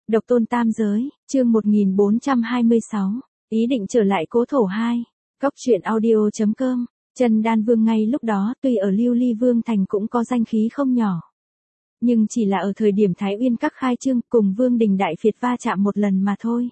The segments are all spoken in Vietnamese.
Độc tôn tam giới, chương 1426, ý định trở lại cố thổ 2. Cóc truyện audio.com, Chân Đan Vương ngay lúc đó tuy ở Lưu Ly Vương Thành cũng có danh khí không nhỏ. Nhưng chỉ là ở thời điểm Thái Uyên Các khai trương cùng Vương Đình Đại Phiệt va chạm một lần mà thôi.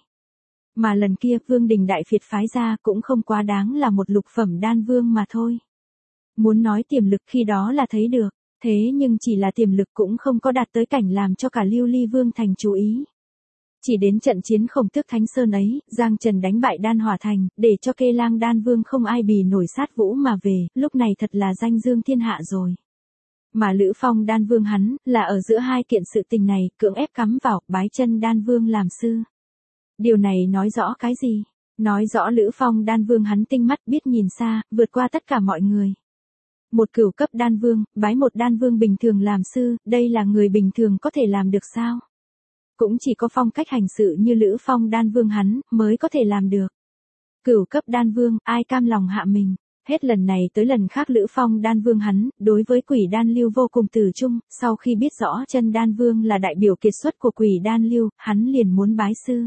Mà lần kia Vương Đình Đại Phiệt phái ra cũng không quá đáng là một lục phẩm đan vương mà thôi. Muốn nói tiềm lực khi đó là thấy được, thế nhưng chỉ là tiềm lực cũng không có đạt tới cảnh làm cho cả Lưu Ly Vương Thành chú ý. Chỉ đến trận chiến Khổng Tước Thánh Sơn ấy, Giang Trần đánh bại Đan Hỏa Thành, để cho Kê Lang Đan Vương không ai bì nổi sát vũ mà về, lúc này thật là danh dương thiên hạ rồi. Mà Lữ Phong Đan Vương hắn, là ở giữa hai kiện sự tình này, cưỡng ép cắm vào, bái chân Đan Vương làm sư. Điều này nói rõ cái gì? Nói rõ Lữ Phong Đan Vương hắn tinh mắt biết nhìn xa, vượt qua tất cả mọi người. Một cửu cấp đan vương, bái một đan vương bình thường làm sư, đây là người bình thường có thể làm được sao? Cũng chỉ có phong cách hành sự như Lữ Phong Đan Vương hắn, mới có thể làm được. Cửu cấp đan vương, ai cam lòng hạ mình. Hết lần này tới lần khác Lữ Phong Đan Vương hắn, đối với Quỷ Đan Lưu vô cùng từ chung, sau khi biết rõ Chân Đan Vương là đại biểu kiệt xuất của Quỷ Đan Lưu, hắn liền muốn bái sư.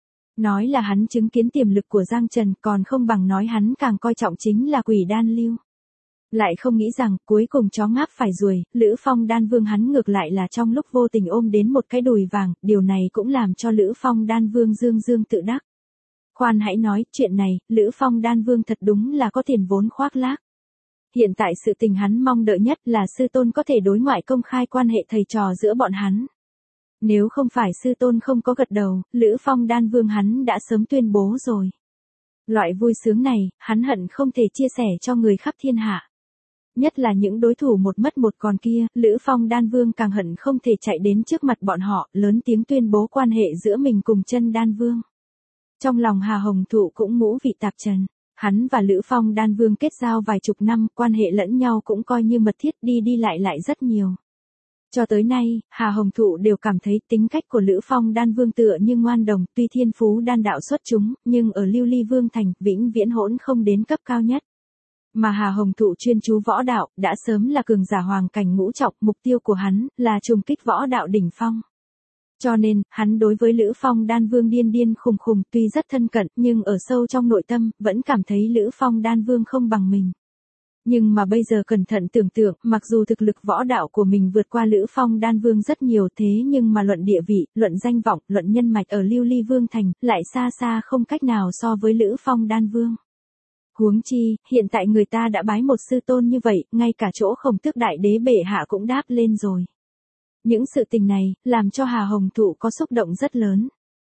Nói là hắn chứng kiến tiềm lực của Giang Trần, còn không bằng nói hắn càng coi trọng chính là Quỷ Đan Lưu. Lại không nghĩ rằng, cuối cùng chó ngáp phải ruồi, Lữ Phong Đan Vương hắn ngược lại là trong lúc vô tình ôm đến một cái đùi vàng, điều này cũng làm cho Lữ Phong Đan Vương dương dương tự đắc. Khoan hãy nói, chuyện này, Lữ Phong Đan Vương thật đúng là có tiền vốn khoác lác. Hiện tại sự tình hắn mong đợi nhất là sư tôn có thể đối ngoại công khai quan hệ thầy trò giữa bọn hắn. Nếu không phải sư tôn không có gật đầu, Lữ Phong Đan Vương hắn đã sớm tuyên bố rồi. Loại vui sướng này, hắn hận không thể chia sẻ cho người khắp thiên hạ. Nhất là những đối thủ một mất một còn kia, Lữ Phong Đan Vương càng hận không thể chạy đến trước mặt bọn họ, lớn tiếng tuyên bố quan hệ giữa mình cùng Chân Đan Vương. Trong lòng Hà Hồng Thụ cũng ngũ vị tạp trần, hắn và Lữ Phong Đan Vương kết giao vài chục năm, quan hệ lẫn nhau cũng coi như mật thiết, đi lại rất nhiều. Cho tới nay, Hà Hồng Thụ đều cảm thấy tính cách của Lữ Phong Đan Vương tựa như ngoan đồng, tuy thiên phú đan đạo xuất chúng, nhưng ở Lưu Ly Vương Thành, vĩnh viễn hỗn không đến cấp cao nhất. Mà Hà Hồng Thụ chuyên chú võ đạo, đã sớm là cường giả hoàng cảnh ngũ trọng, mục tiêu của hắn, là trùng kích võ đạo đỉnh phong. Cho nên, hắn đối với Lữ Phong Đan Vương điên khùng tuy rất thân cận, nhưng ở sâu trong nội tâm, vẫn cảm thấy Lữ Phong Đan Vương không bằng mình. Nhưng mà bây giờ cẩn thận tưởng tượng, mặc dù thực lực võ đạo của mình vượt qua Lữ Phong Đan Vương rất nhiều thế nhưng mà luận địa vị, luận danh vọng, luận nhân mạch ở Lưu Ly Vương Thành, lại xa không cách nào so với Lữ Phong Đan Vương. Huống chi, hiện tại người ta đã bái một sư tôn như vậy, ngay cả chỗ Khổng Tước Đại Đế bệ hạ cũng đáp lên rồi. Những sự tình này, làm cho Hà Hồng Thụ có xúc động rất lớn.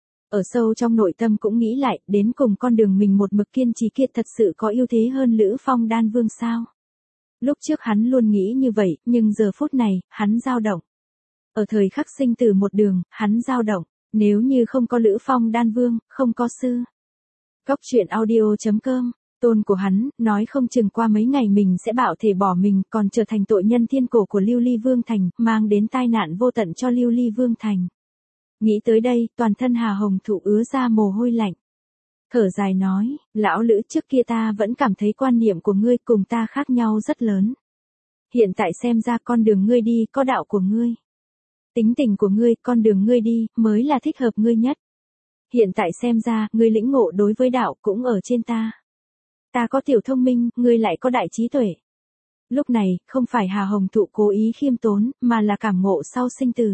Ở sâu trong nội tâm cũng nghĩ lại, đến cùng con đường mình một mực kiên trì kia thật sự có ưu thế hơn Lữ Phong Đan Vương sao? Lúc trước hắn luôn nghĩ như vậy, nhưng giờ phút này, hắn dao động. Ở thời khắc sinh tử một đường, hắn dao động, nếu như không có Lữ Phong Đan Vương, không có sư. Cóc truyện audio.com, tôn của hắn, nói không chừng qua mấy ngày mình sẽ bạo thể bỏ mình, còn trở thành tội nhân thiên cổ của Lưu Ly Vương Thành, mang đến tai nạn vô tận cho Lưu Ly Vương Thành. Nghĩ tới đây, toàn thân Hà Hồng Thụ ứa ra mồ hôi lạnh. Thở dài nói, lão Lữ, trước kia ta vẫn cảm thấy quan niệm của ngươi cùng ta khác nhau rất lớn. Hiện tại xem ra con đường ngươi đi, có đạo của ngươi. Tính tình của ngươi, con đường ngươi đi, mới là thích hợp ngươi nhất. Hiện tại xem ra, ngươi lĩnh ngộ đối với đạo cũng ở trên ta. Ta có tiểu thông minh, ngươi lại có đại trí tuệ. Lúc này, không phải Hà Hồng Thụ cố ý khiêm tốn, mà là cảm ngộ sau sinh tử.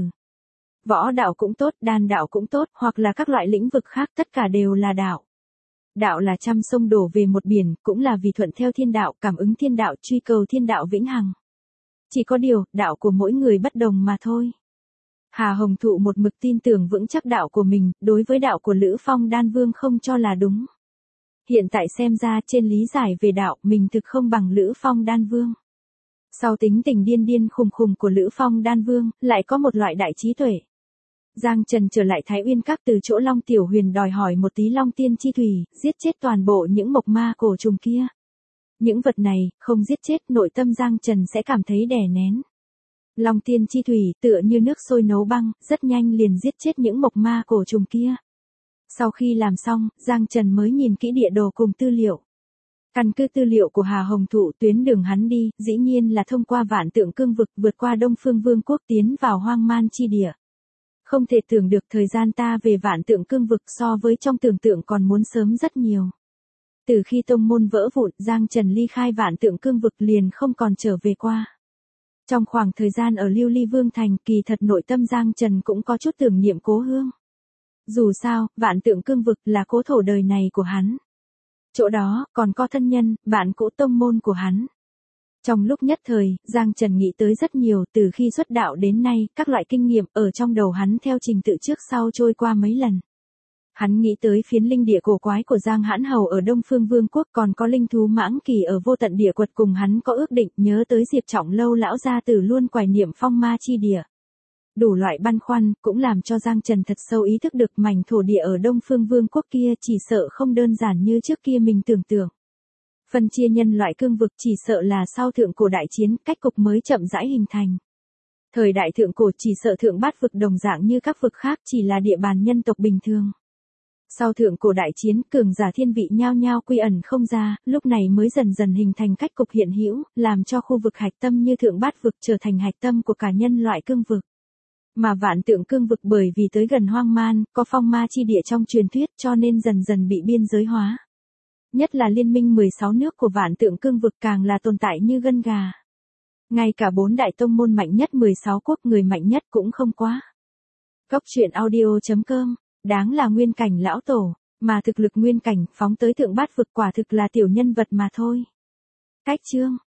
Võ đạo cũng tốt, đan đạo cũng tốt, hoặc là các loại lĩnh vực khác, tất cả đều là đạo. Đạo là trăm sông đổ về một biển, cũng là vì thuận theo thiên đạo, cảm ứng thiên đạo, truy cầu thiên đạo vĩnh hằng. Chỉ có điều, đạo của mỗi người bất đồng mà thôi. Hà Hồng Thụ một mực tin tưởng vững chắc đạo của mình, đối với đạo của Lữ Phong Đan Vương không cho là đúng. Hiện tại xem ra trên lý giải về đạo, mình thực không bằng Lữ Phong Đan Vương. Sau tính tình điên khùng của Lữ Phong Đan Vương, lại có một loại đại trí tuệ. Giang Trần trở lại Thái Uyên Các từ chỗ Long Tiểu Huyền đòi hỏi một tí Long Tiên Chi Thủy, giết chết toàn bộ những mộc ma cổ trùng kia. Những vật này, không giết chết, nội tâm Giang Trần sẽ cảm thấy đè nén. Long Tiên Chi Thủy tựa như nước sôi nấu băng, rất nhanh liền giết chết những mộc ma cổ trùng kia. Sau khi làm xong, Giang Trần mới nhìn kỹ địa đồ cùng tư liệu. Căn cứ tư liệu của Hà Hồng Thụ, tuyến đường hắn đi, dĩ nhiên là thông qua Vạn Tượng Cương vực, vượt qua Đông Phương Vương quốc tiến vào Hoang Man chi địa. Không thể tưởng được thời gian ta về Vạn Tượng Cương vực so với trong tưởng tượng còn muốn sớm rất nhiều. Từ khi tông môn vỡ vụn, Giang Trần ly khai Vạn Tượng Cương vực liền không còn trở về qua. Trong khoảng thời gian ở Lưu Ly Vương Thành, kỳ thật nội tâm Giang Trần cũng có chút tưởng niệm cố hương. Dù sao, Vạn Tượng Cương vực là cố thổ đời này của hắn. Chỗ đó, còn có thân nhân, bạn cũ tông môn của hắn. Trong lúc nhất thời, Giang Trần nghĩ tới rất nhiều, từ khi xuất đạo đến nay, các loại kinh nghiệm ở trong đầu hắn theo trình tự trước sau trôi qua mấy lần. Hắn nghĩ tới phiến linh địa cổ quái của Giang Hãn Hầu ở Đông Phương Vương quốc, còn có linh thú Mãng Kỳ ở Vô Tận Địa Quật cùng hắn có ước định, nhớ tới Diệp Trọng Lâu lão gia tử luôn hoài niệm phong ma chi địa. Đủ loại băn khoăn, cũng làm cho Giang Trần thật sâu ý thức được mảnh thổ địa ở Đông Phương Vương quốc kia chỉ sợ không đơn giản như trước kia mình tưởng tượng. Phân chia nhân loại cương vực chỉ sợ là sau thượng cổ đại chiến, cách cục mới chậm rãi hình thành. Thời đại thượng cổ chỉ sợ thượng bát vực đồng dạng như các vực khác chỉ là địa bàn nhân tộc bình thường. Sau thượng cổ đại chiến, cường giả thiên vị nhao nhao quy ẩn không ra, lúc này mới dần dần hình thành cách cục hiện hữu, làm cho khu vực hạch tâm như thượng bát vực trở thành hạch tâm của cả nhân loại cương vực. Mà Vạn Tượng Cương vực bởi vì tới gần hoang man, có phong ma chi địa trong truyền thuyết cho nên dần dần bị biên giới hóa. Nhất là liên minh 16 nước của Vạn Tượng Cương vực càng là tồn tại như gân gà. Ngay cả 4 đại tông môn mạnh nhất 16 quốc người mạnh nhất cũng không quá. Góc truyện audio.com, đáng là nguyên cảnh lão tổ, mà thực lực nguyên cảnh phóng tới thượng bát vực quả thực là tiểu nhân vật mà thôi. Cách chương